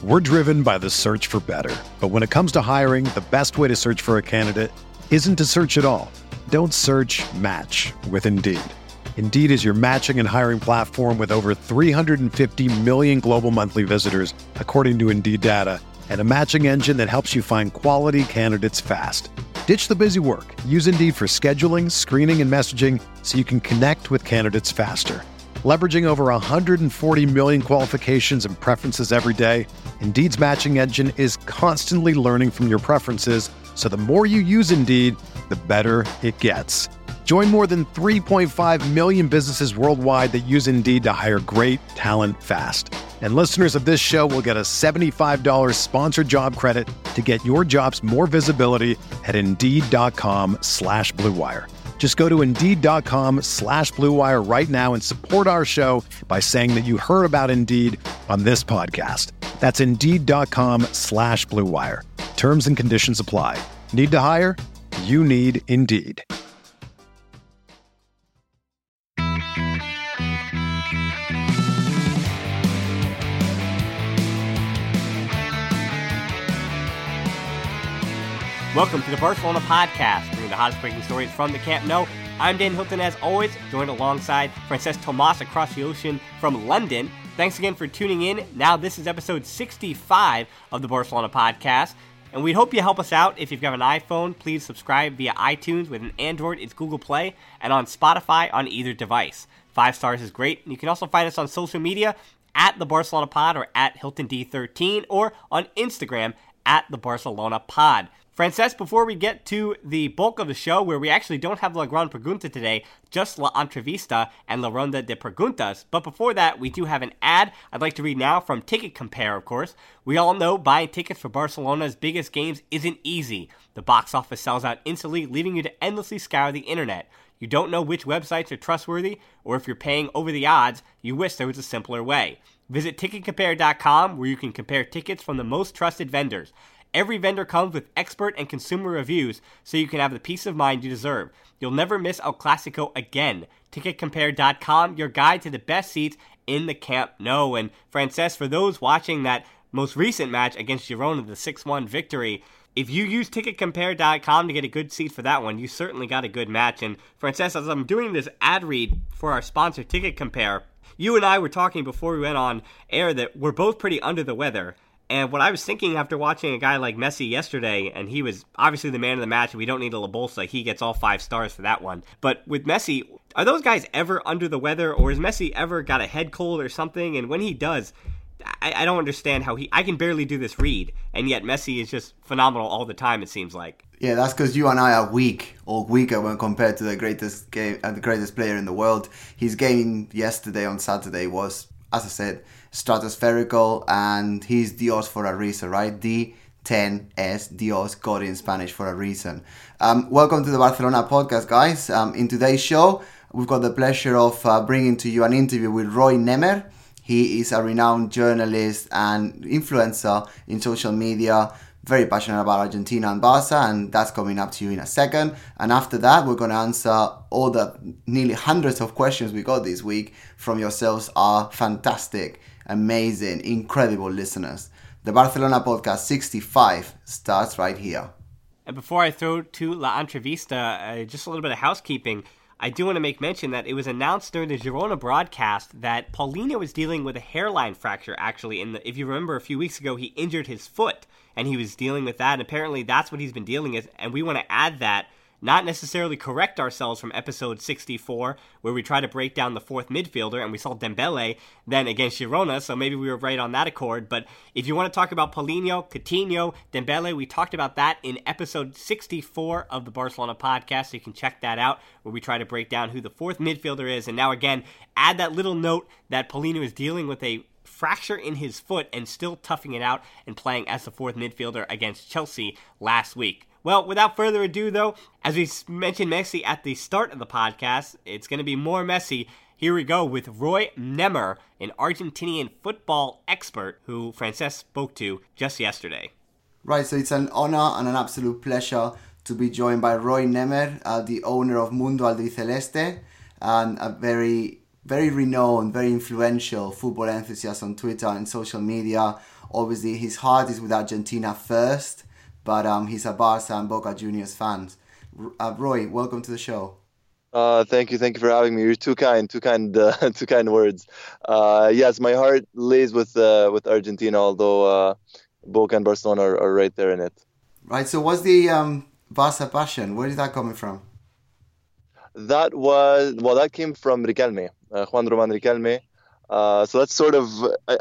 We're driven by the search for better. But when it comes to hiring, the best way to search for a candidate isn't to search at all. Don't search, match with Indeed. Indeed is your matching and hiring platform with over 350 million global monthly visitors, according to Indeed data, and a matching engine that helps you find quality candidates fast. Ditch the busy work. Use Indeed for scheduling, screening, and messaging so you can connect with candidates faster. Leveraging over 140 million qualifications and preferences every day, Indeed's matching engine is constantly learning from your preferences, so the more you use Indeed, the better it gets. Join more than 3.5 million businesses worldwide that use Indeed to hire great talent fast. And listeners of this show will get a $75 sponsored job credit to get your jobs more visibility at Indeed.com/Blue Wire. Just go to Indeed.com/Blue Wire right now and support our show by saying that you heard about Indeed on this podcast. That's Indeed.com/Blue Wire. Terms and conditions apply. Need to hire? You need Indeed. Welcome to the Barcelona Podcast, bringing the hottest breaking stories from the Camp Nou. I'm Dan Hilton, as always, joined alongside Francesc Tomas across the ocean from London. Thanks again for tuning in. Now, this is episode 65 of the Barcelona Podcast, and we hope you help us out. If you've got an iPhone, please subscribe via iTunes. With an Android, it's Google Play, and on Spotify on either device. 5 stars is great. And you can also find us on social media at the Barcelona Pod or at HiltonD13 or on Instagram at the Barcelona Pod. Francesc, before we get to the bulk of the show, where we actually don't have La Gran Pregunta today, just La Entrevista and La Ronda de Preguntas. But before that, we do have an ad I'd like to read now from Ticket Compare, of course. We all know buying tickets for Barcelona's biggest games isn't easy. The box office sells out instantly, leaving you to endlessly scour the internet. You don't know which websites are trustworthy, or if you're paying over the odds, you wish there was a simpler way. Visit ticketcompare.com, where you can compare tickets from the most trusted vendors. Every vendor comes with expert and consumer reviews, so you can have the peace of mind you deserve. You'll never miss El Clasico again. TicketCompare.com, your guide to the best seats in the Camp Nou. And Francesc, for those watching that most recent match against Girona, the 6-1 victory, if you use TicketCompare.com to get a good seat for that one, you certainly got a good match. And Francesc, as I'm doing this ad read for our sponsor, Ticket Compare, you and I were talking before we went on air that we're both pretty under the weather. And what I was thinking after watching a guy like Messi yesterday, and he was obviously the man of the match, and we don't need a La Bolsa, he gets all 5 stars for that one. But with Messi, are those guys ever under the weather, or has Messi ever got a head cold or something? And when he does, I don't understand how I can barely do this read, and yet Messi is just phenomenal all the time, it seems like. Yeah, that's because you and I are weak, or weaker when compared to the greatest player in the world. His game yesterday on Saturday was, as I said, stratospherical, and he's Dios for a reason, right? D10S, Dios, God in Spanish for a reason. Welcome to the Barcelona Podcast, guys. In today's show, we've got the pleasure of bringing to you an interview with Roy Nemeth. He is a renowned journalist and influencer in social media, very passionate about Argentina and Barca, and that's coming up to you in a second. And after that, we're going to answer all the nearly hundreds of questions we got this week from yourselves, our fantastic, amazing, incredible listeners. The Barcelona Podcast 65 starts right here. And before I throw to La Entrevista, just a little bit of housekeeping. I do want to make mention that it was announced during the Girona broadcast that Paulinho is dealing with a hairline fracture, actually. If you remember, a few weeks ago, he injured his foot, and he was dealing with that. And apparently, that's what he's been dealing with, and we want to add that, not necessarily correct ourselves from episode 64, where we try to break down the fourth midfielder, and we saw Dembele then against Girona, so maybe we were right on that accord. But if you want to talk about Paulinho, Coutinho, Dembele, we talked about that in episode 64 of the Barcelona Podcast, so you can check that out, where we try to break down who the fourth midfielder is. And now again, add that little note that Paulinho is dealing with a fracture in his foot and still toughing it out and playing as the fourth midfielder against Chelsea last week. Well, without further ado, though, as we mentioned Messi at the start of the podcast, it's going to be more Messi. Here we go with Roy Nemeth, an Argentinian football expert who Francesc spoke to just yesterday. Right, so it's an honor and an absolute pleasure to be joined by Roy Nemeth, the owner of Mundo Albiceleste, and a very very renowned, very influential football enthusiast on Twitter and social media. Obviously, his heart is with Argentina first, but he's a Barca and Boca Juniors fan. Roy, welcome to the show. Thank you for having me. You're too kind, too kind words. Yes, my heart lays with Argentina, although Boca and Barcelona are right there in it. Right. So, what's the Barca passion? Where is that coming from? That came from Riquelme, Juan Roman Riquelme. So that's sort of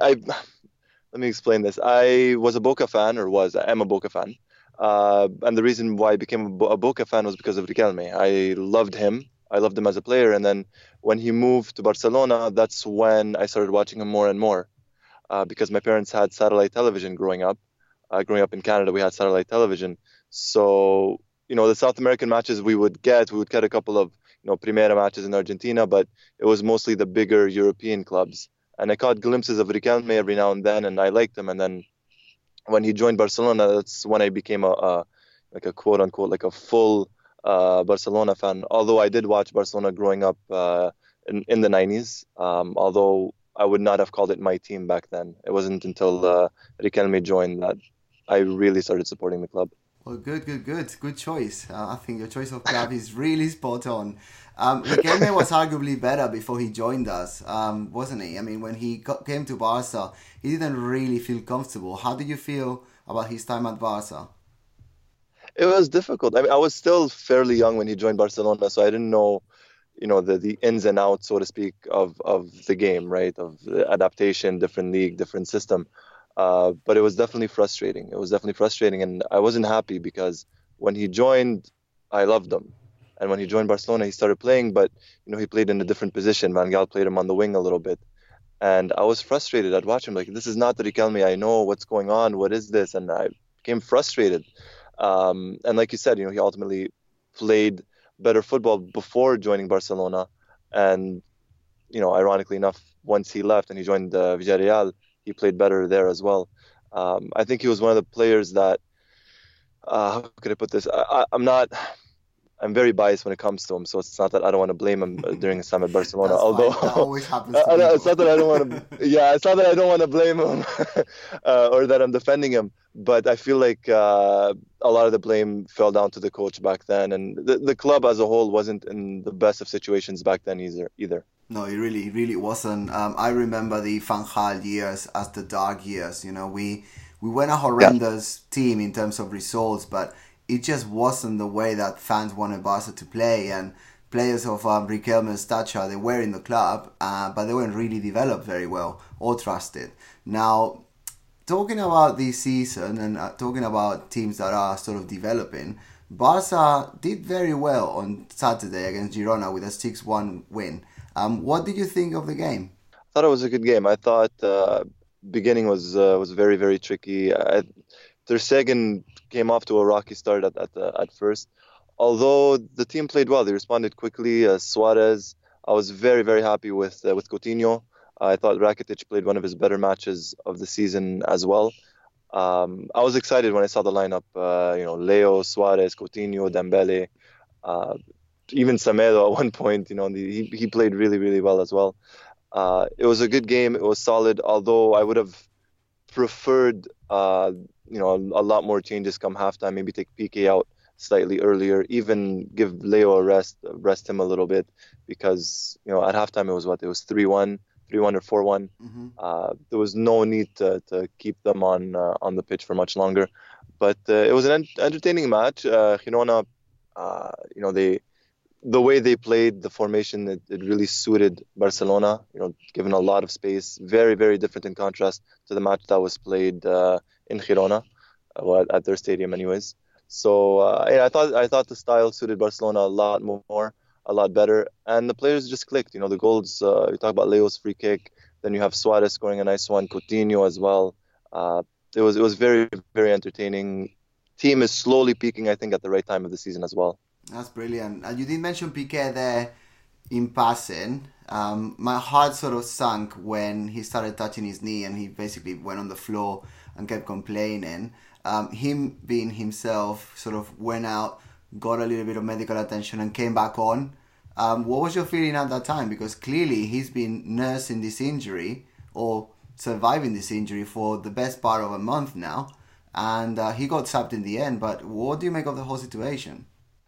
let me explain this. I was a Boca fan, I am a Boca fan, and the reason why I became a Boca fan was because of Riquelme. I loved him. I loved him as a player, and then when he moved to Barcelona, that's when I started watching him more and more, because my parents had satellite television growing up. Growing up in Canada, we had satellite television, so the South American matches we would get a couple of Primera matches in Argentina, but it was mostly the bigger European clubs. And I caught glimpses of Riquelme every now and then, and I liked him. And then when he joined Barcelona, that's when I became a quote unquote like a full Barcelona fan. Although I did watch Barcelona growing up in the 90s, although I would not have called it my team back then. It wasn't until Riquelme joined that I really started supporting the club. Well, good choice. I think your choice of club is really spot on. Riquelme was arguably better before he joined us, wasn't he? I mean, when he came to Barca, he didn't really feel comfortable. How did you feel about his time at Barca? It was difficult. I mean, I was still fairly young when he joined Barcelona, so I didn't know, the ins and outs, so to speak, of the game, right? Of the adaptation, different league, different system. But it was definitely frustrating. And I wasn't happy because when he joined, I loved him. And when he joined Barcelona, he started playing, but he played in a different position. Van Gaal played him on the wing a little bit. And I was frustrated. I'd watch him like, this is not the Riquelme I know. What's going on? What is this? And I became frustrated. And like you said, he ultimately played better football before joining Barcelona. And, ironically enough, once he left and he joined Villarreal, he played better there as well. I think he was one of the players that, how could I put this? I'm very biased when it comes to him, so it's not that I don't want to blame him during his time at Barcelona. Although that always happens. It's not that I don't want to. Yeah, it's not that I don't want to blame him or that I'm defending him. But I feel like a lot of the blame fell down to the coach back then, and the club as a whole wasn't in the best of situations back then either. No, it really wasn't. I remember the Van Gaal years as the dark years. We went a horrendous team in terms of results, but it just wasn't the way that fans wanted Barca to play, and players of Riquelme's stature, they were in the club, but they weren't really developed very well or trusted. Now, talking about this season and talking about teams that are sort of developing, Barca did very well on Saturday against Girona with a 6-1 win. What did you think of the game? I thought it was a good game. I thought beginning was very, very tricky. Ter Stegen came off to a rocky start at first. Although the team played well, they responded quickly. Suarez, I was very, very happy with Coutinho. I thought Rakitic played one of his better matches of the season as well. I was excited when I saw the lineup. Leo, Suarez, Coutinho, Dembele, even Semedo at one point. He played really, really well as well. It was a good game. It was solid. Although I would have preferred a lot more changes come halftime. Maybe take Piqué out slightly earlier. Even give Leo a rest him a little bit, because at halftime it was 3-1 or 4-1. Mm-hmm. There was no need to keep them on the pitch for much longer. But it was an entertaining match. Girona, the way they played, the formation, it really suited Barcelona. Given a lot of space, very, very different in contrast to the match that was played in Girona, at their stadium, anyways. So I thought the style suited Barcelona a lot more, a lot better, and the players just clicked. The goals. You talk about Leo's free kick, then you have Suarez scoring a nice one, Coutinho as well. It was very, very entertaining. Team is slowly peaking, I think, at the right time of the season as well. That's brilliant. And you did mention Piqué there in passing. My heart sort of sunk when he started touching his knee and he basically went on the floor and kept complaining. Him being himself sort of went out, got a little bit of medical attention and came back on. What was your feeling at that time? Because clearly he's been nursing this injury or surviving this injury for the best part of a month now, and he got subbed in the end. But what do you make of the whole situation?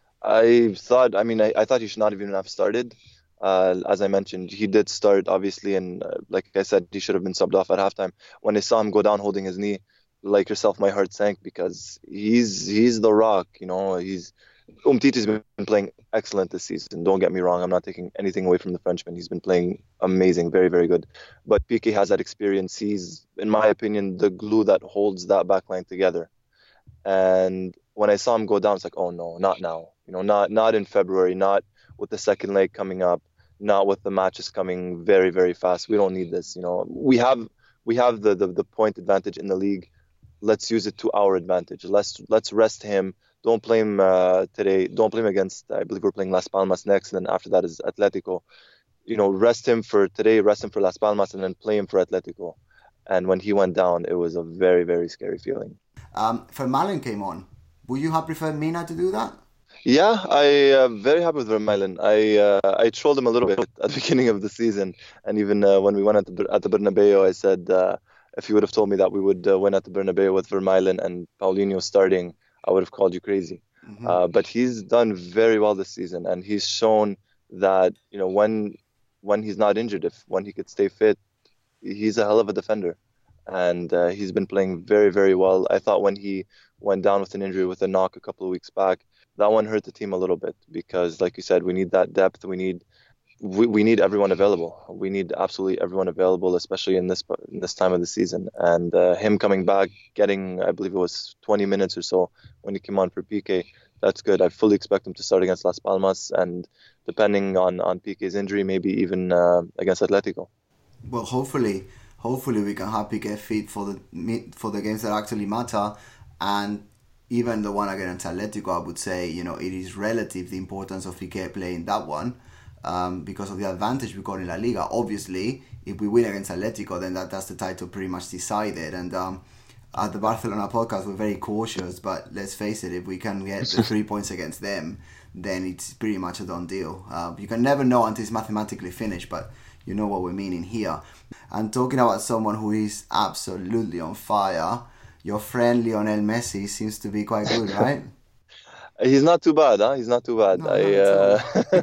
I thought he should not even have started. As I mentioned, he did start, obviously, and like I said, he should have been subbed off at halftime. When I saw him go down holding his knee, like yourself, my heart sank because he's the rock. Umtiti's been playing excellent this season. Don't get me wrong, I'm not taking anything away from the Frenchman. He's been playing amazing, very, very good. But Piqué has that experience. He's, in my opinion, the glue that holds that backline together. And when I saw him go down, it's like, oh no, not now. Not in February, not with the second leg coming up, not with the matches coming very, very fast. We don't need this. We have the point advantage in the league. Let's use it to our advantage. Let's rest him. Don't play him today. Don't play him against, I believe we're playing Las Palmas next, and then after that is Atletico. Rest him for today, rest him for Las Palmas, and then play him for Atletico. And when he went down, it was a very, very scary feeling. Vermaelen came on. Would you have preferred Mina to do that? Yeah, I am very happy with Vermaelen. I trolled him a little bit at the beginning of the season, and even when we went at the Bernabeu, I said if you would have told me that we would win at the Bernabeu with Vermaelen and Paulinho starting, I would have called you crazy. Mm-hmm. But he's done very well this season, and he's shown that when he's not injured, when he could stay fit, he's a hell of a defender, and he's been playing very, very well. I thought when he went down with an injury with a knock a couple of weeks back, that one hurt the team a little bit because, like you said, we need that depth. We need everyone available. We need absolutely everyone available, especially in this time of the season. And him coming back, getting, I believe it was 20 minutes or so when he came on for Piqué, that's good. I fully expect him to start against Las Palmas, and depending on Piqué's injury, maybe even against Atletico. Well, hopefully we can have Piqué fit for the games that actually matter, and even the one against Atletico, I would say, it is relative, the importance of Piqué playing that one, because of the advantage we got in La Liga. Obviously, if we win against Atletico, then that's the title pretty much decided. And at the Barcelona podcast, we're very cautious, but let's face it, if we can get the 3 points against them, then it's pretty much a done deal. You can never know until it's mathematically finished, but you know what we're meaning here. And talking about someone who is absolutely on fire, your friend Lionel Messi seems to be quite good, right? He's not too bad, huh? He's not too bad. No,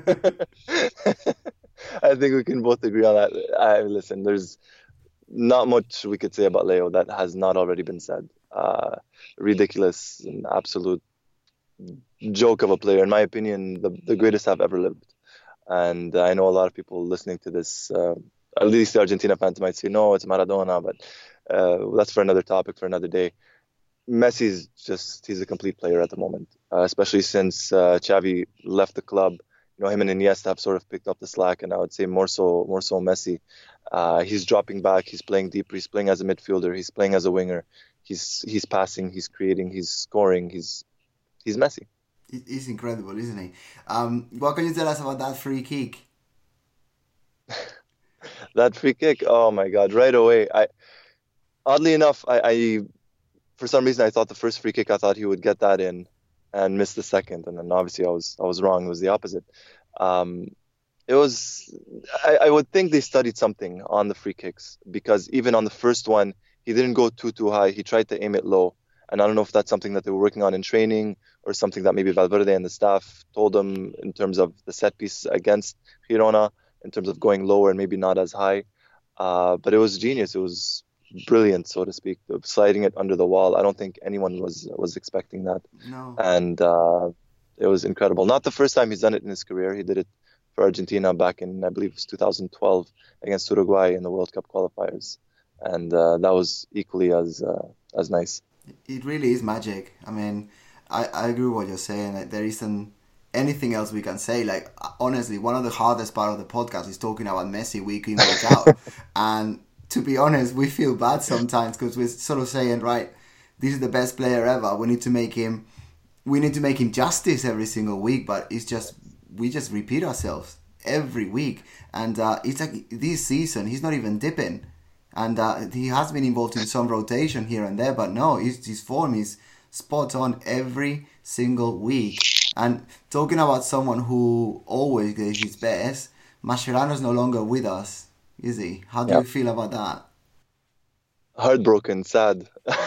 I think we can both agree on that. Listen, there's not much we could say about Leo that has not already been said. Ridiculous, an absolute joke of a player. In my opinion, the greatest I've ever lived. And I know a lot of people listening to this, at least the Argentina fans might say, no, it's Maradona, but that's for another topic, for another day. Messi's he's a complete player at the moment, especially since Xavi left the club. Him and Iniesta have sort of picked up the slack, and I would say more so Messi. He's dropping back, he's playing deeper, he's playing as a midfielder, he's playing as a winger, he's passing, he's creating, he's scoring, he's Messi. He's incredible, isn't he? What can you tell us about that free kick? That free kick, oh my God, right away. Oddly enough, I for some reason I thought the first free kick, I thought he would get that in and miss the second, and then obviously I was wrong. It was the opposite. It was, I would think they studied something on the free kicks, because even on the first one, he didn't go too high. He tried to aim it low, and I don't know if that's something that they were working on in training or something that maybe Valverde and the staff told them in terms of the set piece against Girona, in terms of going lower and maybe not as high. But it was genius. It was brilliant, so to speak, sliding it under the wall. I don't think anyone was expecting that. No. And it was incredible. Not the first time he's done it in his career. He did it for Argentina back in, I believe it was 2012 against Uruguay in the World Cup qualifiers, and that was equally as nice. It really is magic. I mean, I agree with what you're saying. There isn't anything else we can say. Like, honestly, one of the hardest part of the podcast is talking about Messi week in, week out. And to be honest, we feel bad sometimes because we're sort of saying, right, this is the best player ever. We need to make him justice every single week. But we just repeat ourselves every week. And it's like this season, he's not even dipping. And he has been involved in some rotation here and there, but no, his form is spot on every single week. And talking about someone who always gives his best, Mascherano's no longer with us, is he? How do you feel about that? Heartbroken, sad.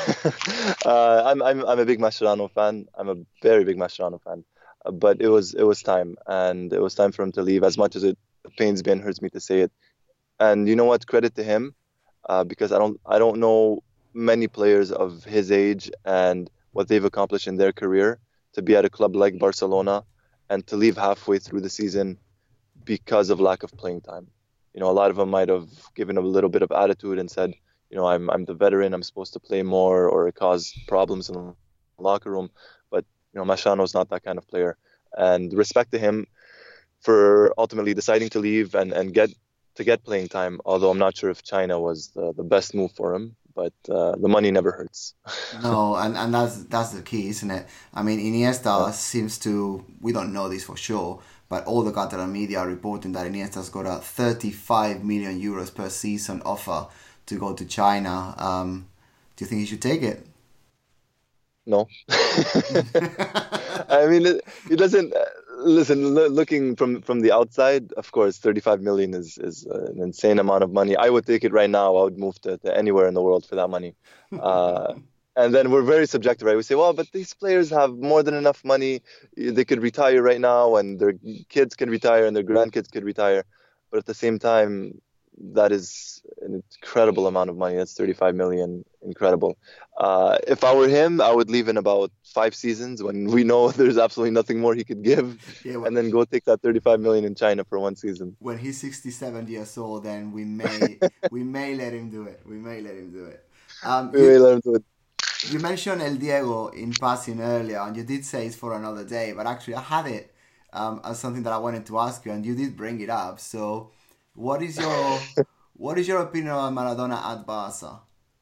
I'm a big Mascherano fan. I'm a very big Mascherano fan. But it was time, and it was time for him to leave. As much as it pains me and hurts me to say it, and you know what? Credit to him, because I don't know many players of his age and what they've accomplished in their career to be at a club like Barcelona and to leave halfway through the season because of lack of playing time. You know, a lot of them might have given a little bit of attitude and said, you know, I'm the veteran, I'm supposed to play more, or it caused problems in the locker room. But, you know, Mascherano's not that kind of player. And respect to him for ultimately deciding to leave and get playing time, although I'm not sure if China was the best move for him. But the money never hurts. No, and that's the key, isn't it? I mean, Iniesta seems to, we don't know this for sure, but all the Catalan media are reporting that Iniesta's got a 35 million euros per season offer to go to China. Do you think he should take it? No. I mean, it doesn't. Listen, looking from the outside, of course, 35 million is an insane amount of money. I would take it right now. I would move to anywhere in the world for that money. And then we're very subjective, right? We say, well, but these players have more than enough money. They could retire right now, and their kids can retire, and their grandkids could retire. But at the same time, that is an incredible amount of money. That's 35 million. Incredible. If I were him, I would leave in about 5 seasons when we know there's absolutely nothing more he could give, and then go take that 35 million in China for 1 season. When he's 67 years old, then we may let him do it. We may let him do it. You mentioned El Diego in passing earlier, and you did say it's for another day, but actually I had it as something that I wanted to ask you, and you did bring it up. So, what is your opinion on Maradona at Barca?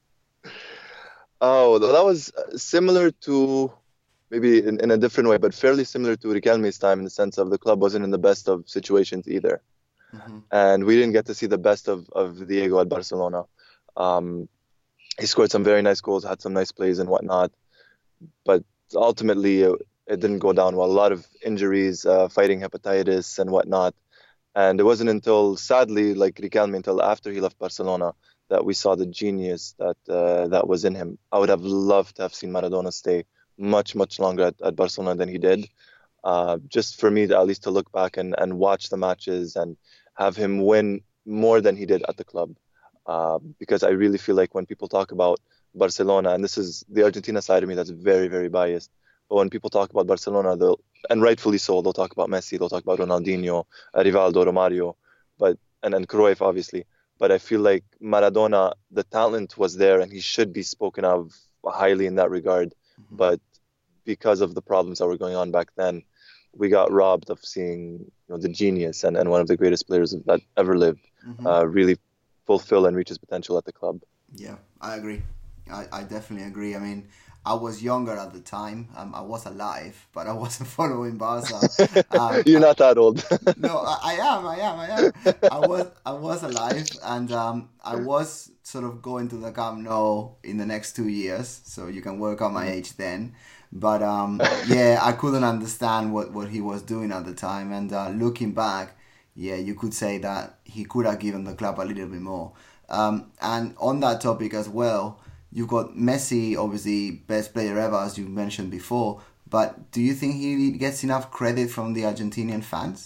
Oh, that was similar to, maybe in a different way, but fairly similar to Riquelme's time in the sense of the club wasn't in the best of situations either. Mm-hmm. And we didn't get to see the best of Diego at Barcelona. He scored some very nice goals, had some nice plays and whatnot, but ultimately it didn't go down well. A lot of injuries, fighting hepatitis and whatnot. And it wasn't until, sadly, like Riquelme, until after he left Barcelona, that we saw the genius that was in him. I would have loved to have seen Maradona stay much, much longer at Barcelona than he did. Just for me, at least to look back and watch the matches and have him win more than he did at the club. Because I really feel like when people talk about Barcelona, and this is the Argentina side of me that's very, very biased, but when people talk about Barcelona, and rightfully so, they'll talk about Messi, they'll talk about Ronaldinho, Rivaldo, Romario, and then Cruyff, obviously. But I feel like Maradona, the talent was there, and he should be spoken of highly in that regard. Mm-hmm. But because of the problems that were going on back then, we got robbed of seeing the genius and one of the greatest players that ever lived really fulfill and reach his potential at the club. Yeah, I agree. I definitely agree. I mean, I was younger at the time. I was alive, but I wasn't following Barca. You're not that old. No, I am. I was alive, and I was sort of going to the Camp Nou in the next 2 years, so you can work out my age then. But yeah, I couldn't understand what he was doing at the time, and looking back, yeah, you could say that he could have given the club a little bit more. And on that topic as well, you've got Messi, obviously best player ever, as you mentioned before. But do you think he gets enough credit from the Argentinian fans?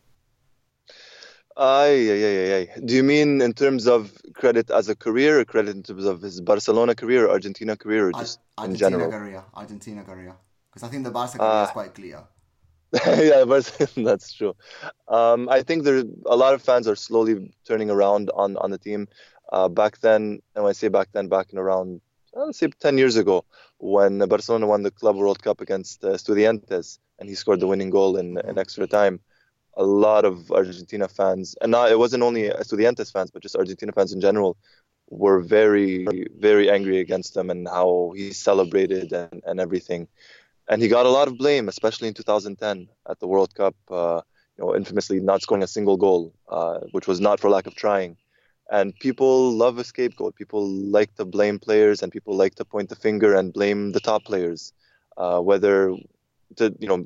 Do you mean in terms of credit as a career, or credit in terms of his Barcelona career, or Argentina career, or just in general? Argentina career. Because I think the Barca career is quite clear. Yeah, that's true. I think a lot of fans are slowly turning around on the team. Back then, and when I say back then, back in around, let's say 10 years ago, when Barcelona won the Club World Cup against Estudiantes, and he scored the winning goal in extra time, a lot of Argentina fans, and it wasn't only Estudiantes fans, but just Argentina fans in general, were very, very angry against him and how he celebrated and everything. And he got a lot of blame, especially in 2010 at the World Cup, infamously not scoring a single goal, which was not for lack of trying. And people love a scapegoat. People like to blame players, and people like to point the finger and blame the top players, whether to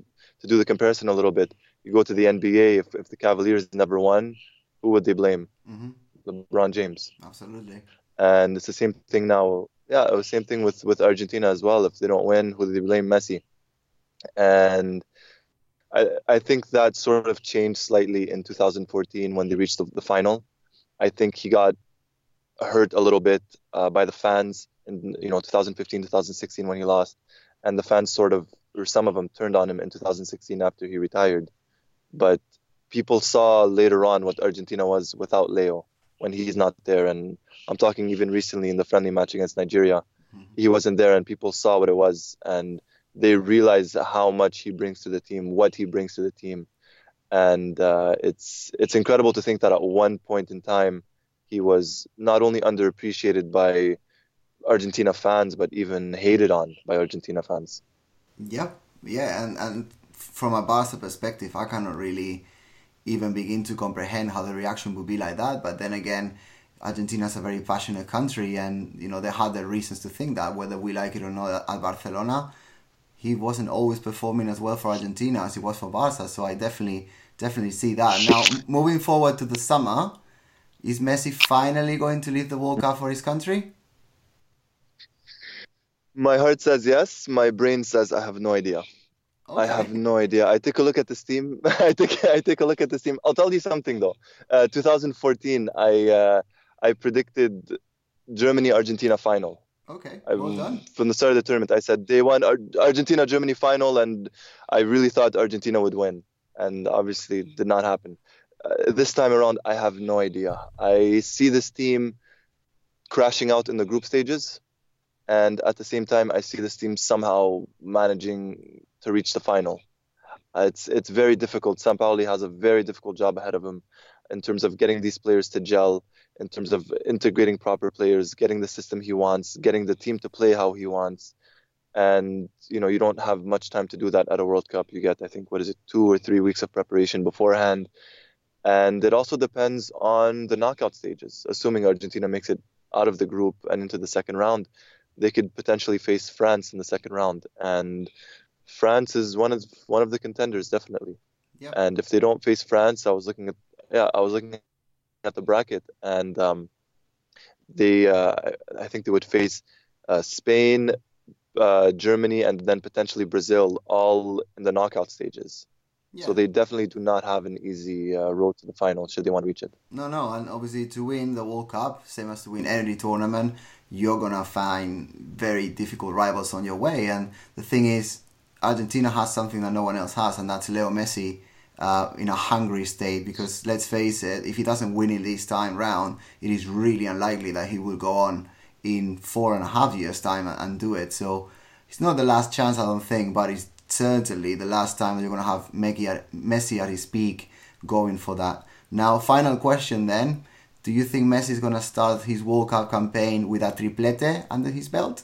to do the comparison a little bit, you go to the NBA. If the Cavaliers never won, who would they blame? Mm-hmm. LeBron James. Absolutely. And it's the same thing now. Yeah, it was the same thing with Argentina as well. If they don't win, who do they blame? Messi. And I think that sort of changed slightly in 2014 when they reached the final. I think he got hurt a little bit by the fans in 2015, 2016 when he lost, and the fans sort of, or some of them, turned on him in 2016 after he retired. But people saw later on what Argentina was without Leo when he's not there, and I'm talking even recently in the friendly match against Nigeria, he wasn't there, and people saw what it was, and they realized how much he brings to the team, what he brings to the team. And it's incredible to think that at one point in time, he was not only underappreciated by Argentina fans, but even hated on by Argentina fans. Yep. Yeah, and from a Barca perspective, I cannot really even begin to comprehend how the reaction would be like that. But then again, Argentina is a very passionate country, and they had their reasons to think that, whether we like it or not. At Barcelona, he wasn't always performing as well for Argentina as he was for Barca. So I definitely see that. Now, moving forward to the summer, is Messi finally going to leave the World Cup for his country? My heart says yes. My brain says I have no idea. Okay. I have no idea. I take a look at this team. I take a look at this team. I'll tell you something though. 2014, I predicted Germany-Argentina final. Okay, well done. From the start of the tournament, I said day one Argentina-Germany final, and I really thought Argentina would win, and obviously it did not happen. This time around, I have no idea. I see this team crashing out in the group stages, and at the same time, I see this team somehow managing to reach the final. It's very difficult. Sampaoli has a very difficult job ahead of him in terms of getting these players to gel, in terms of integrating proper players, getting the system he wants, getting the team to play how he wants. And, you don't have much time to do that at a World Cup. You get, I think, 2 or 3 weeks of preparation beforehand. And it also depends on the knockout stages. Assuming Argentina makes it out of the group and into the second round, they could potentially face France in the second round. And France is one of the contenders, definitely. Yep. And if they don't face France, I was looking at the bracket, and I think they would face Spain, Germany, and then potentially Brazil, all in the knockout stages. Yeah. So they definitely do not have an easy road to the final should they want to reach it. No, and obviously to win the World Cup, same as to win any tournament, you're going to find very difficult rivals on your way. And the thing is, Argentina has something that no one else has, and that's Leo Messi in a hungry state. Because let's face it, if he doesn't win it this time round, it is really unlikely that he will go on in 4.5 years' time and do it. So it's not the last chance, I don't think, but it's certainly the last time that you're going to have Messi at his peak going for that. Now, final question then. Do you think Messi is going to start his World Cup campaign with a triplete under his belt?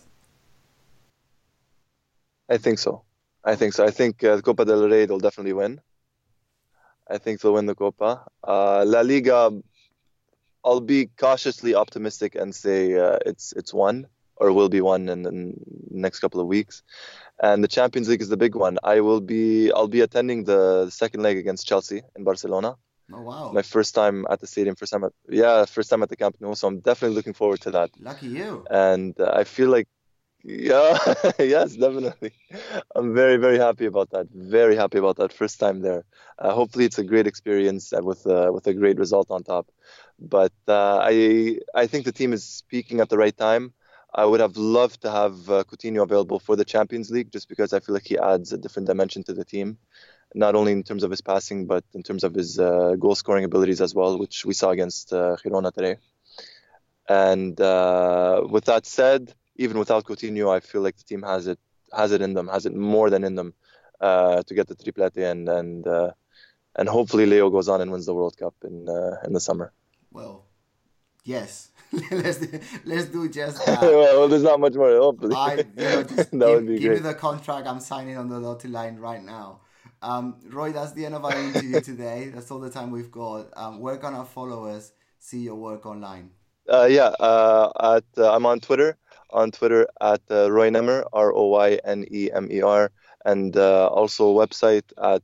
I think so. I think the Copa del Rey they'll definitely win. I think they'll win the Copa. La Liga, I'll be cautiously optimistic and say it's won, or will be won in the next couple of weeks. And the Champions League is the big one. I'll be attending the second leg against Chelsea in Barcelona. Oh wow! My first time at the stadium, first time at the Camp Nou. So I'm definitely looking forward to that. Lucky you! And I feel like, yes, definitely. I'm very, very happy about that. Very happy about that first time there. Hopefully, it's a great experience with a great result on top. But I think the team is peaking at the right time. I would have loved to have Coutinho available for the Champions League, just because I feel like he adds a different dimension to the team, not only in terms of his passing, but in terms of his goal-scoring abilities as well, which we saw against Girona today. And with that said, even without Coutinho, I feel like the team has it in them, has it more than in them to get the triplete, and hopefully Leo goes on and wins the World Cup in the summer. Well, yes. let's do just that. Well, there's not much more. Hopefully, just would be give great. me the contract. I'm signing on the dotted line right now. Roy, that's the end of our interview today. That's all the time we've got. Where can our followers see your work online? I'm on Twitter. On Twitter at Roy Nemmer, ROYNEMER, and also website at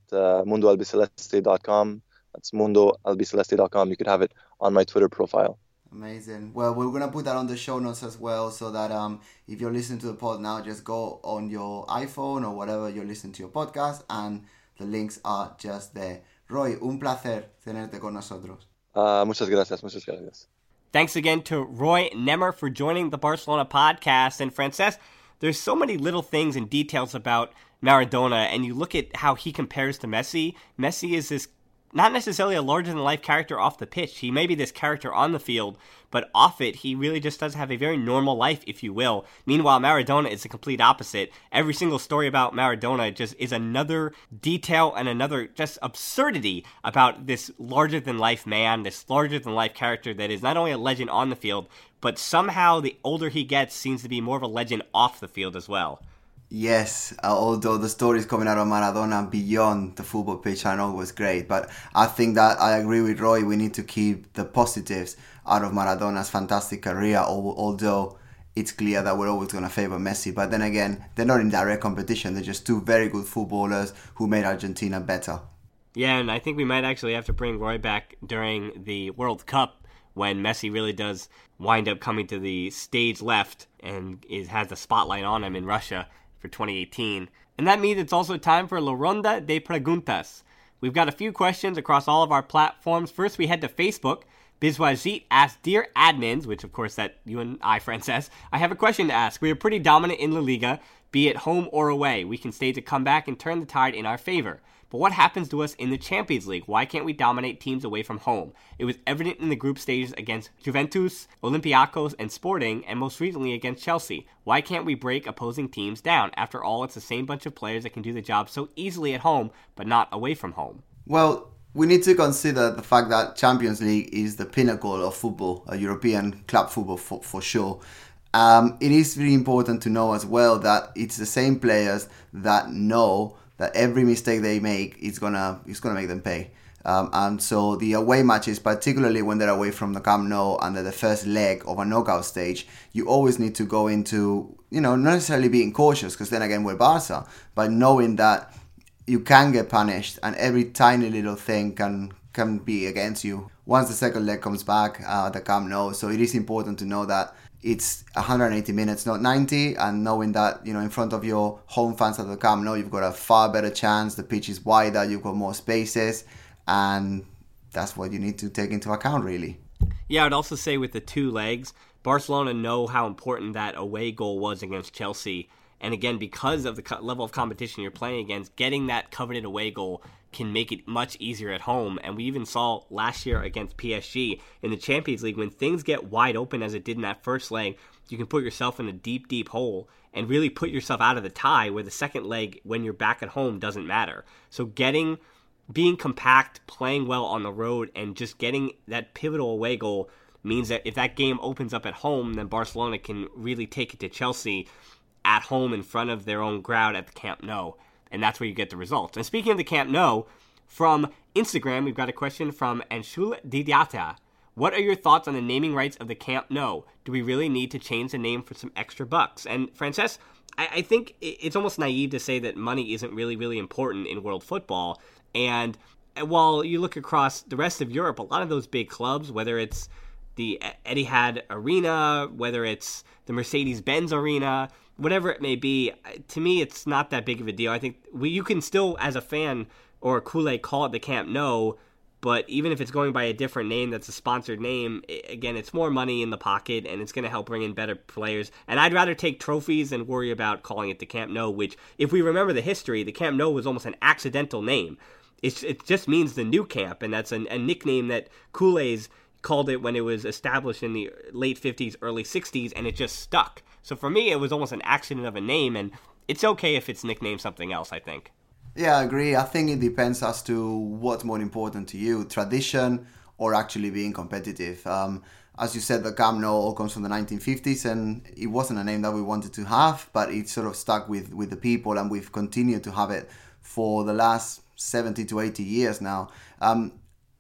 mundoalbiceleste.com. That's mundoalbiceleste.com. You could have it on my Twitter profile. Amazing. Well, we're going to put that on the show notes as well, so that if you're listening to the pod now, just go on your iPhone or whatever you're listening to your podcast, and the links are just there. Roy, un placer tenerte con nosotros. Muchas gracias. Thanks again to Roy Nemmer for joining the Barcelona podcast. And Francesc, there's so many little things and details about Maradona, and you look at how he compares to Messi. Messi is this not necessarily a larger-than-life character off the pitch. He may be this character on the field, but off it, he really just does have a very normal life, if you will. Meanwhile, Maradona is the complete opposite. Every single story about Maradona just is another detail and another just absurdity about this larger-than-life man, this larger-than-life character that is not only a legend on the field, but somehow the older he gets seems to be more of a legend off the field as well. Yes, although the stories coming out of Maradona beyond the football pitch I know was great, but I think that I agree with Roy, we need to keep the positives out of Maradona's fantastic career, although it's clear that we're always going to favour Messi. But then again, they're not in direct competition, they're just two very good footballers who made Argentina better. Yeah, and I think we might actually have to bring Roy back during the World Cup when Messi really does wind up coming to the stage left and has the spotlight on him in Russia for 2018. And that means it's also time for La Ronda de Preguntas. We've got a few questions across all of our platforms. First, we head to Facebook. Bizwajit asks, Dear admins, which of course that you and I, Francesc, I have a question to ask. We are pretty dominant in La Liga, be it home or away. We can stage a comeback and turn the tide in our favor. But what happens to us in the Champions League? Why can't we dominate teams away from home? It was evident in the group stages against Juventus, Olympiacos, and Sporting, and most recently against Chelsea. Why can't we break opposing teams down? After all, it's the same bunch of players that can do the job so easily at home, but not away from home. Well, we need to consider the fact that Champions League is the pinnacle of football, European club football for sure. It is really important to know as well that it's the same players that know that every mistake they make is gonna make them pay. And so the away matches, particularly when they're away from the Camp Nou and they're the first leg of a knockout stage, you always need to go into, not necessarily being cautious, because then again we're Barca, but knowing that you can get punished and every tiny little thing can be against you once the second leg comes back at the Camp Nou. So it is important to know that it's 180 minutes, not 90, and knowing that, in front of your home fans at the Camp Nou, you've got a far better chance. The pitch is wider, you've got more spaces, and that's what you need to take into account, really. Yeah, I'd also say with the two legs, Barcelona know how important that away goal was against Chelsea. And again, because of the level of competition you're playing against, getting that coveted away goal can make it much easier at home. And we even saw last year against PSG in the Champions League, when things get wide open as it did in that first leg, you can put yourself in a deep, deep hole and really put yourself out of the tie, where the second leg, when you're back at home, doesn't matter. So being compact, playing well on the road, and just getting that pivotal away goal means that if that game opens up at home, then Barcelona can really take it to Chelsea at home in front of their own crowd at the Camp Nou. And that's where you get the results. And speaking of the Camp Nou, from Instagram, we've got a question from Anshul Didiata. What are your thoughts on the naming rights of the Camp Nou? Do we really need to change the name for some extra bucks? And Francesc, I think it's almost naive to say that money isn't really, really important in world football. And while you look across the rest of Europe, a lot of those big clubs, whether it's the Etihad Arena, whether it's the Mercedes-Benz Arena, whatever it may be, to me, it's not that big of a deal. I think you can still, as a fan or a Kool-Aid, call it the Camp Nou, but even if it's going by a different name that's a sponsored name, again, it's more money in the pocket, and it's going to help bring in better players. And I'd rather take trophies than worry about calling it the Camp Nou, which, if we remember the history, the Camp Nou was almost an accidental name. It just means the new camp, and that's a nickname that Kool-Aid's called it when it was established in the late 50s, early 60s, and it just stuck. So for me, it was almost an accident of a name, and it's okay if it's nicknamed something else, I think. Yeah, I agree. I think it depends as to what's more important to you, tradition or actually being competitive. As you said, the Camp Nou all comes from the 1950s, and it wasn't a name that we wanted to have, but it sort of stuck with the people, and we've continued to have it for the last 70 to 80 years now.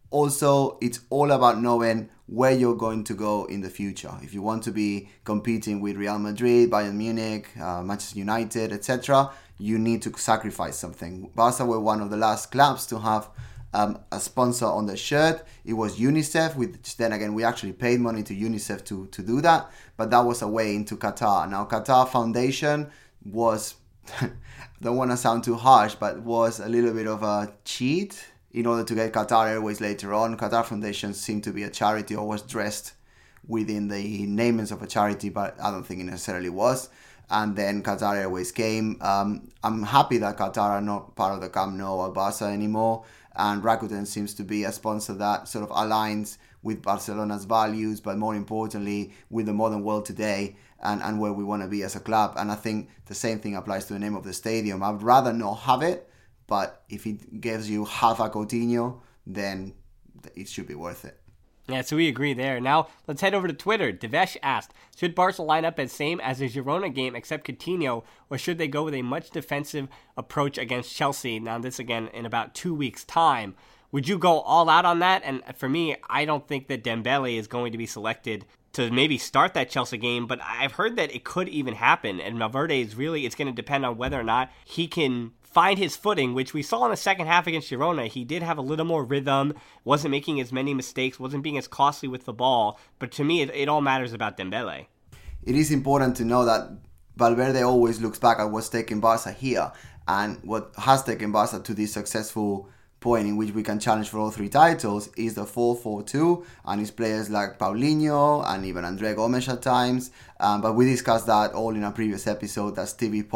Also, it's all about knowing where you're going to go in the future. If you want to be competing with Real Madrid, Bayern Munich, Manchester United, etc., you need to sacrifice something. Barca were one of the last clubs to have a sponsor on the shirt. It was UNICEF, which then again we actually paid money to UNICEF to do that, but that was a way into Qatar. Now Qatar Foundation was, don't want to sound too harsh, but was a little bit of a cheat in order to get Qatar Airways later on. Qatar Foundation seemed to be a charity, or was dressed within the namings of a charity, but I don't think it necessarily was. And then Qatar Airways came. I'm happy that Qatar are not part of the Camp Nou or Barca anymore, and Rakuten seems to be a sponsor that sort of aligns with Barcelona's values, but more importantly with the modern world today and where we want to be as a club. And I think the same thing applies to the name of the stadium. I'd rather not have it, but if it gives you half a Coutinho, then it should be worth it. Yeah, so we agree there. Now, let's head over to Twitter. Devesh asked, should Barca line up as same as the Girona game except Coutinho, or should they go with a much defensive approach against Chelsea? Now, this again in about 2 weeks' time. Would you go all out on that? And for me, I don't think that Dembele is going to be selected to maybe start that Chelsea game, but I've heard that it could even happen. And Valverde is really, it's going to depend on whether or not he can find his footing, which we saw in the second half against Girona. He did have a little more rhythm, wasn't making as many mistakes, wasn't being as costly with the ball. But to me, it all matters about Dembele. It is important to know that Valverde always looks back at what's taken Barca here, and what has taken Barca to this successful point in which we can challenge for all three titles is the 4-4-2, and his players like Paulinho and even Andre Gomes at times. But we discussed that all in a previous episode. That's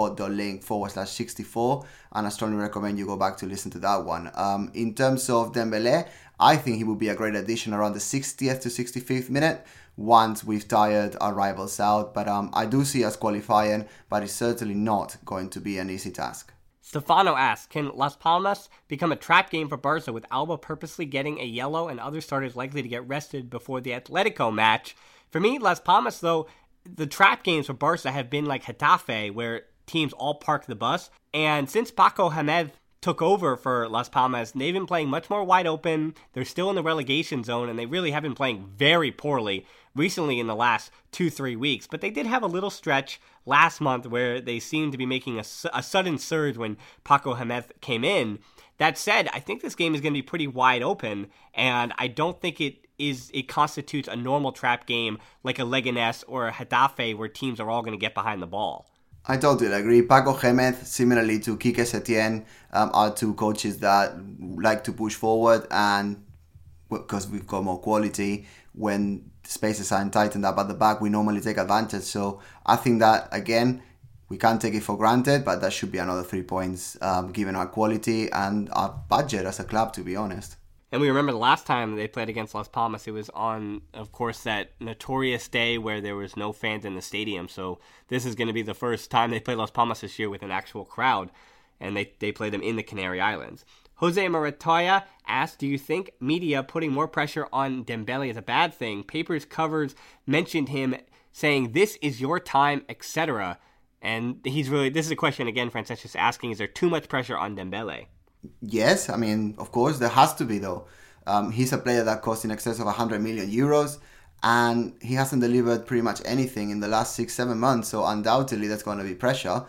tvpod.link/64, and I strongly recommend you go back to listen to that one. In terms of Dembele, I think he would be a great addition around the 60th to 65th minute once we've tired our rivals out. But I do see us qualifying, but it's certainly not going to be an easy task. Stefano asks, can Las Palmas become a trap game for Barca with Alba purposely getting a yellow and other starters likely to get rested before the Atletico match? For me, Las Palmas, though, the trap games for Barca have been like Getafe, where teams all park the bus. And since Paco Hamed took over for Las Palmas, they've been playing much more wide open. They're still in the relegation zone, and they really have been playing very poorly recently in the last 2-3 weeks. But they did have a little stretch last month where they seemed to be making a sudden surge when Paco Hamed came in. That said, I think this game is going to be pretty wide open, and I don't think it constitutes a normal trap game like a Leganés or a Getafe where teams are all going to get behind the ball. I totally agree. Paco Hamed, similarly to Quique Setién, are two coaches that like to push forward, and because we've got more quality, when spaces are tightened up at the back, we normally take advantage. So I think that, again, we can't take it for granted, but that should be another 3 points given our quality and our budget as a club, to be honest. And we remember the last time they played against Las Palmas, it was on, of course, that notorious day where there was no fans in the stadium. So this is going to be the first time they play Las Palmas this year with an actual crowd, and they play them in the Canary Islands. Jose Maratoya asked, do you think media putting more pressure on Dembele is a bad thing? Papers covers mentioned him saying, this is your time, etc. And this is a question, again, Francesco's just asking, is there too much pressure on Dembele? Yes, I mean, of course, there has to be, though. He's a player that costs in excess of 100 million euros, and he hasn't delivered pretty much anything in the last 6-7 months, so undoubtedly there's going to be pressure.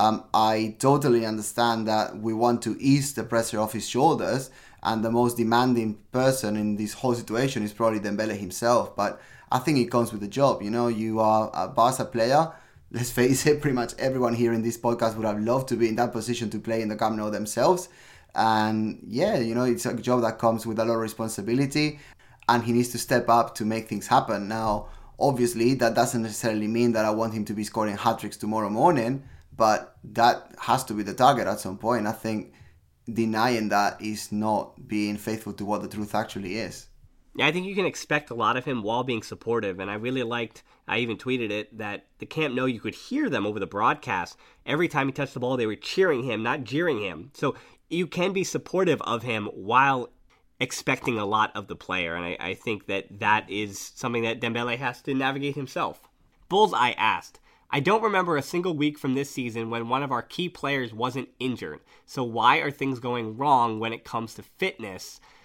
I totally understand that we want to ease the pressure off his shoulders, and the most demanding person in this whole situation is probably Dembele himself, but I think it comes with the job. You know, you are a Barca player. Let's face it, pretty much everyone here in this podcast would have loved to be in that position to play in the Camp Nou themselves. And yeah, you know, it's a job that comes with a lot of responsibility, and he needs to step up to make things happen. Now, obviously, that doesn't necessarily mean that I want him to be scoring hat-tricks tomorrow morning, but that has to be the target at some point. I think denying that is not being faithful to what the truth actually is. Yeah, I think you can expect a lot of him while being supportive, and I really liked, I even tweeted it, that the Camp Nou, you could hear them over the broadcast. Every time he touched the ball, they were cheering him, not jeering him. So you can be supportive of him while expecting a lot of the player, and I think that is something that Dembele has to navigate himself. Bullseye asked, I don't remember a single week from this season when one of our key players wasn't injured, so why are things going wrong when it comes to fitness?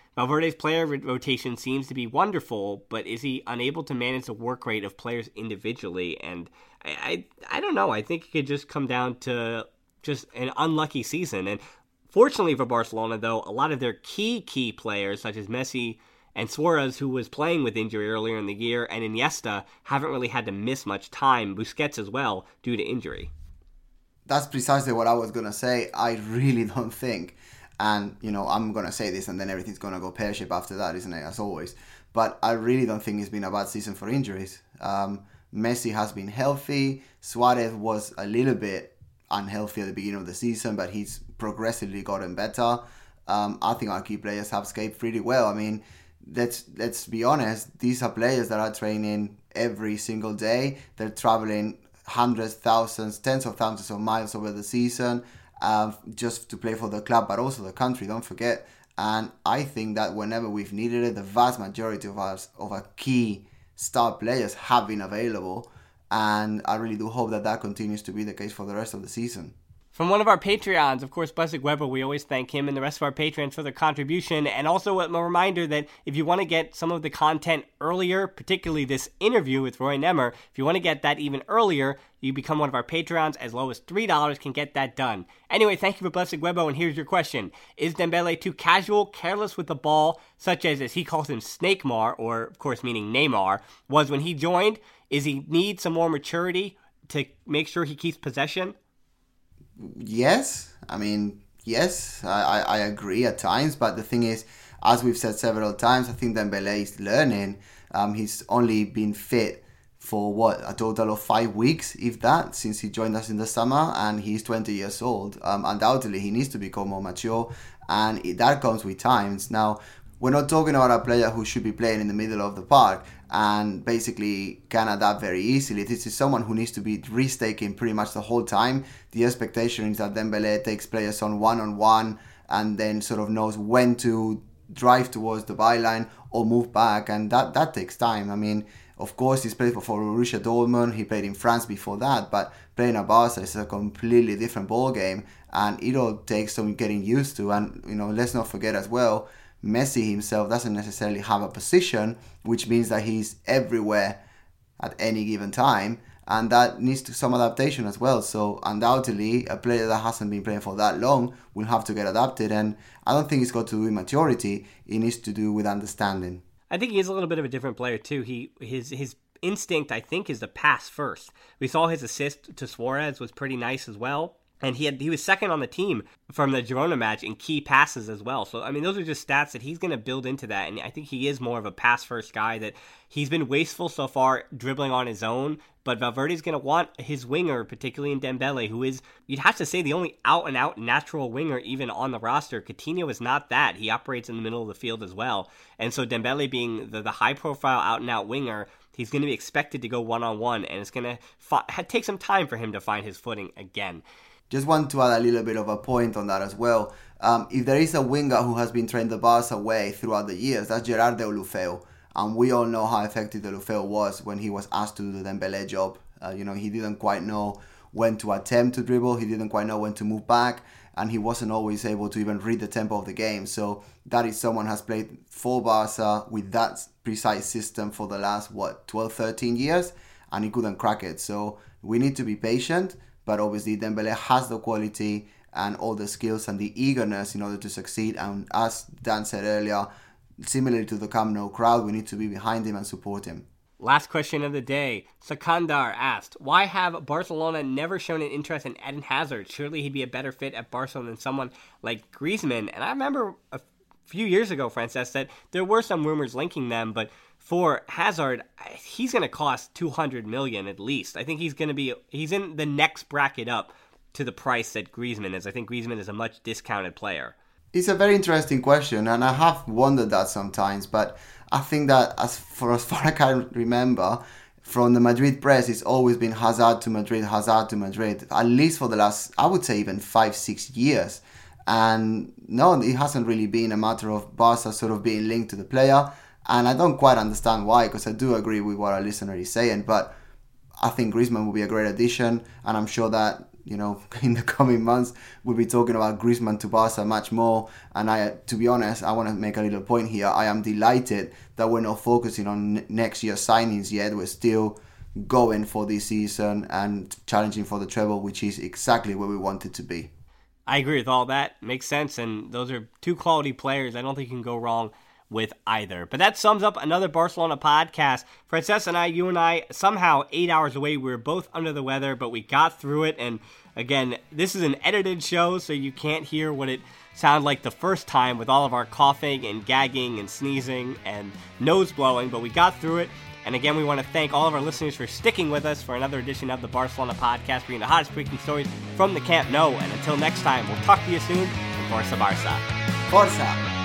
Valverde's player rotation seems to be wonderful, but is he unable to manage the work rate of players individually? And I don't know. I think it could just come down to just an unlucky season. And fortunately for Barcelona, though, a lot of their key players, such as Messi and Suarez, who was playing with injury earlier in the year, and Iniesta, haven't really had to miss much time. Busquets as well, due to injury. That's precisely what I was going to say. I really don't think, and I'm going to say this and then everything's going to go pear-shaped after that, isn't it, as always. But I really don't think it's been a bad season for injuries. Messi has been healthy. Suarez was a little bit unhealthy at the beginning of the season, but he's progressively gotten better. I think our key players have escaped pretty well. I mean, let's be honest, these are players that are training every single day. They're traveling hundreds, thousands, tens of thousands of miles over the season just to play for the club, but also the country, don't forget. And I think that whenever we've needed it, the vast majority of our key star players have been available. And I really do hope that continues to be the case for the rest of the season. From one of our Patreons, of course, Buzzig Weber, we always thank him and the rest of our patrons for their contribution. And also a reminder that if you want to get some of the content earlier, particularly this interview with Roy Nemmer, if you want to get that even earlier, you become one of our Patreons. As low as $3 can get that done. Anyway, thank you for Buzzig Weber, and here's your question. Is Dembele too casual, careless with the ball, such as he calls him Snakemar, or of course meaning Neymar, was when he joined? Is he need some more maturity to make sure he keeps possession? Yes, I agree at times, but the thing is, as we've said several times, I think Dembele is learning. He's only been fit for a total of 5 weeks, if that, since he joined us in the summer, and he's 20 years old. Undoubtedly, he needs to become more mature, and that comes with times. Now, we're not talking about a player who should be playing in the middle of the park and basically can adapt very easily. This is someone who needs to be risk-taking pretty much the whole time. The expectation is that Dembele takes players on one-on-one and then sort of knows when to drive towards the byline or move back, and that takes time. I mean, of course, he's played for Borussia Dortmund. He played in France before that, but playing at Barca is a completely different ball game, and it all takes some getting used to. And let's not forget as well, Messi himself doesn't necessarily have a position, which means that he's everywhere at any given time, and that needs some adaptation as well. So undoubtedly, a player that hasn't been playing for that long will have to get adapted, and I don't think it's got to do with maturity. It needs to do with understanding. I think he is a little bit of a different player too. His instinct, I think, is to pass first. We saw his assist to Suarez was pretty nice as well. And he was second on the team from the Girona match in key passes as well. So, I mean, those are just stats that he's going to build into that. And I think he is more of a pass-first guy, that he's been wasteful so far dribbling on his own. But Valverde's going to want his winger, particularly in Dembele, who is, you'd have to say, the only out-and-out natural winger even on the roster. Coutinho is not that. He operates in the middle of the field as well. And so Dembele being the high-profile out-and-out winger, he's going to be expected to go one-on-one. And it's going to take some time for him to find his footing again. Just want to add a little bit of a point on that as well. If there is a winger who has been trained the Barca way throughout the years, that's Gerard Deulofeu. And we all know how effective Deulofeu was when he was asked to do the Dembele job. He didn't quite know when to attempt to dribble, he didn't quite know when to move back, and he wasn't always able to even read the tempo of the game. So that is someone who has played for Barca with that precise system for the last, 12, 13 years, and he couldn't crack it. So we need to be patient. But obviously Dembele has the quality and all the skills and the eagerness in order to succeed. And as Dan said earlier, similarly to the Camp Nou crowd, we need to be behind him and support him. Last question of the day. Sakandar asked, why have Barcelona never shown an interest in Eden Hazard? Surely he'd be a better fit at Barcelona than someone like Griezmann. And I remember a few years ago, Frances, that there were some rumors linking them, but for Hazard, he's going to cost $200 million at least. I think he's in the next bracket up to the price that Griezmann is. I think Griezmann is a much discounted player. It's a very interesting question, and I have wondered that sometimes, but I think that as far as I can remember, from the Madrid press, it's always been Hazard to Madrid, at least for the last, I would say, even 5-6 years. And no, it hasn't really been a matter of Barca sort of being linked to the player. And I don't quite understand why, because I do agree with what our listener is saying. But I think Griezmann will be a great addition. And I'm sure that, in the coming months, we'll be talking about Griezmann to Barca much more. And to be honest, I want to make a little point here. I am delighted that we're not focusing on next year's signings yet. We're still going for this season and challenging for the treble, which is exactly where we want it to be. I agree with all that. Makes sense. And those are two quality players. I don't think you can go wrong with either. But that sums up another Barcelona podcast. Frances and I, you and I, somehow 8 hours away, we were both under the weather, but we got through it. And again, this is an edited show, so you can't hear what it sounded like the first time with all of our coughing and gagging and sneezing and nose blowing, but we got through it. And again, we want to thank all of our listeners for sticking with us for another edition of the Barcelona podcast, bringing the hottest breaking stories from the Camp Nou. And until next time, we'll talk to you soon. And Forza Barça. Forza!